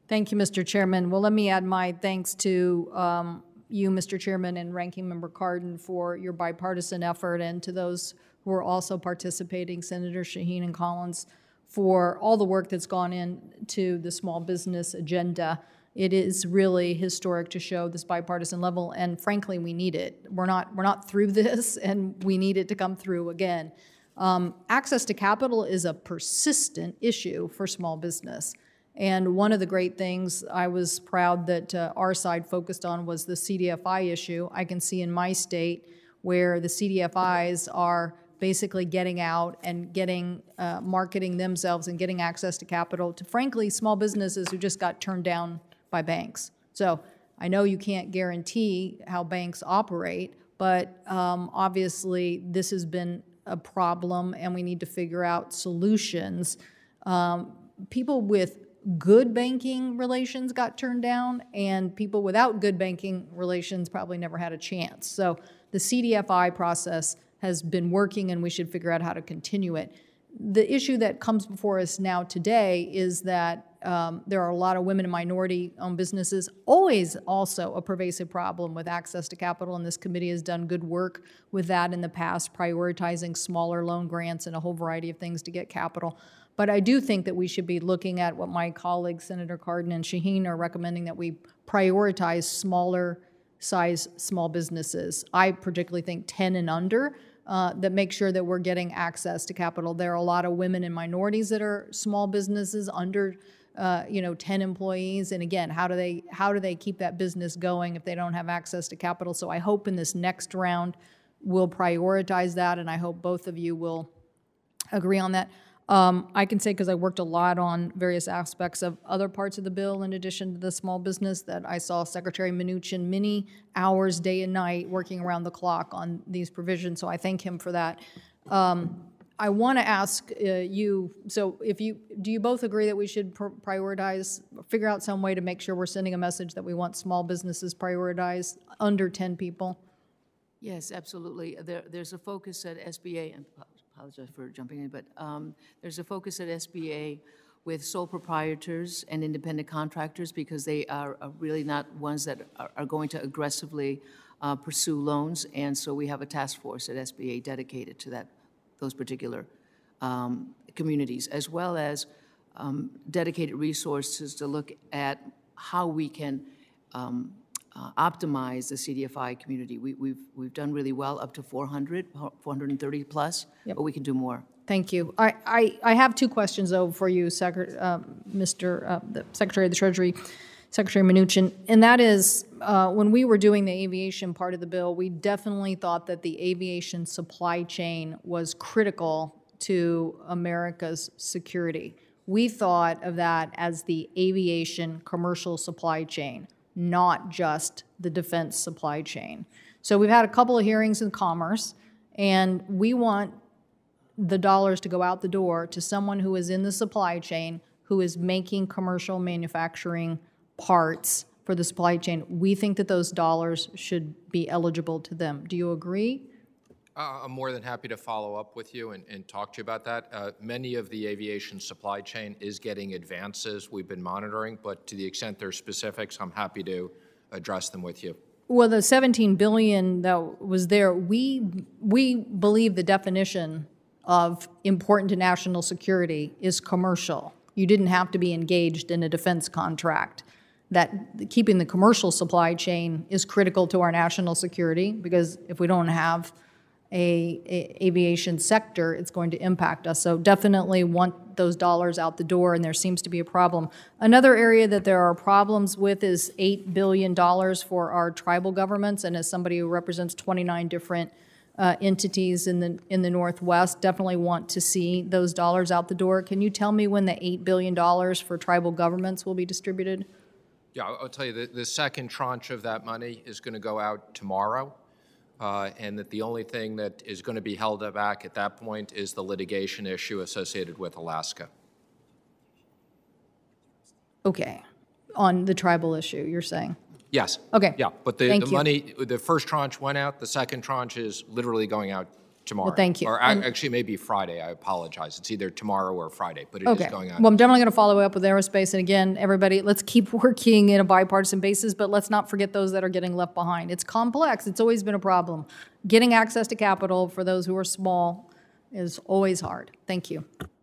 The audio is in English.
Thank you, Mr. Chairman. Well, let me add my thanks to you, Mr. Chairman, and Ranking Member Cardin for your bipartisan effort, and to those who are also participating, Senator Shaheen and Collins, for all the work that's gone into the small business agenda. It is really historic to show this bipartisan level, and frankly, we need it. We're not through this, and we need it to come through again. Access to capital is a persistent issue for small business. And one of the great things I was proud that our side focused on was the CDFI issue. I can see in my state where the CDFIs are basically getting out and getting marketing themselves and getting access to capital to, frankly, small businesses who just got turned down by banks. So I know you can't guarantee how banks operate, but obviously this has been a problem, and we need to figure out solutions. People with good banking relations got turned down, and people without good banking relations probably never had a chance. So the CDFI process has been working, and we should figure out how to continue it. The issue that comes before us now today is that there are a lot of women and minority-owned businesses, always also a pervasive problem with access to capital, and this committee has done good work with that in the past, prioritizing smaller loan grants and a whole variety of things to get capital. But I do think that we should be looking at what my colleagues, Senator Cardin and Shaheen, are recommending, that we prioritize smaller size small businesses. I particularly think 10 and under, that make sure that we're getting access to capital. There are a lot of women and minorities that are small businesses under 10 employees. And again, how do they keep that business going if they don't have access to capital? So I hope in this next round we'll prioritize that, and I hope both of you will agree on that. I can say, because I worked a lot on various aspects of other parts of the bill in addition to the small business, that I saw Secretary Mnuchin many hours, day and night, working around the clock on these provisions, so I thank him for that. I want to ask you, so do you both agree that we should prioritize, figure out some way to make sure we're sending a message that we want small businesses prioritized under 10 people? Yes, absolutely. There's a focus at SBA, and apologize for jumping in, but there's a focus at SBA with sole proprietors and independent contractors, because they are really not ones that are going to aggressively pursue loans, and so we have a task force at SBA dedicated to those particular communities, as well as dedicated resources to look at how we can optimize the CDFI community. We've done really well, up to 430 plus, yep. But we can do more. Thank you. I have two questions, though, for you, the Secretary of the Treasury, Secretary Mnuchin, and that is, when we were doing the aviation part of the bill, we definitely thought that the aviation supply chain was critical to America's security. We thought of that as the aviation commercial supply chain, not just the defense supply chain. So we've had a couple of hearings in Commerce, and we want the dollars to go out the door to someone who is in the supply chain, who is making commercial manufacturing parts for the supply chain. We think that those dollars should be eligible to them. Do you agree? I'm more than happy to follow up with you and talk to you about that. Many of the aviation supply chain is getting advances we've been monitoring, but to the extent there's specifics, I'm happy to address them with you. Well, the $17 billion that was there, we believe the definition of important to national security is commercial. You didn't have to be engaged in a defense contract. That keeping the commercial supply chain is critical to our national security, because if we don't have a aviation sector, it's going to impact us. So definitely want those dollars out the door, and there seems to be a problem. Another area that there are problems with is $8 billion for our tribal governments, and as somebody who represents 29 different entities in the Northwest, definitely want to see those dollars out the door. Can you tell me when the $8 billion for tribal governments will be distributed? Yeah, I'll tell you, the second tranche of that money is going to go out tomorrow. And that the only thing that is going to be held back at that point is the litigation issue associated with Alaska. Okay. On the tribal issue, you're saying? Yes. Okay. Yeah, but the money, the first tranche went out. The second tranche is literally going out tomorrow. thank you. Or actually, maybe Friday, I apologize. It's either tomorrow or Friday, but it is Okay. going on. Well, I'm definitely going to follow up with aerospace. And again, everybody, let's keep working in a bipartisan basis, but let's not forget those that are getting left behind. It's complex. It's always been a problem. Getting access to capital for those who are small is always hard. Thank you.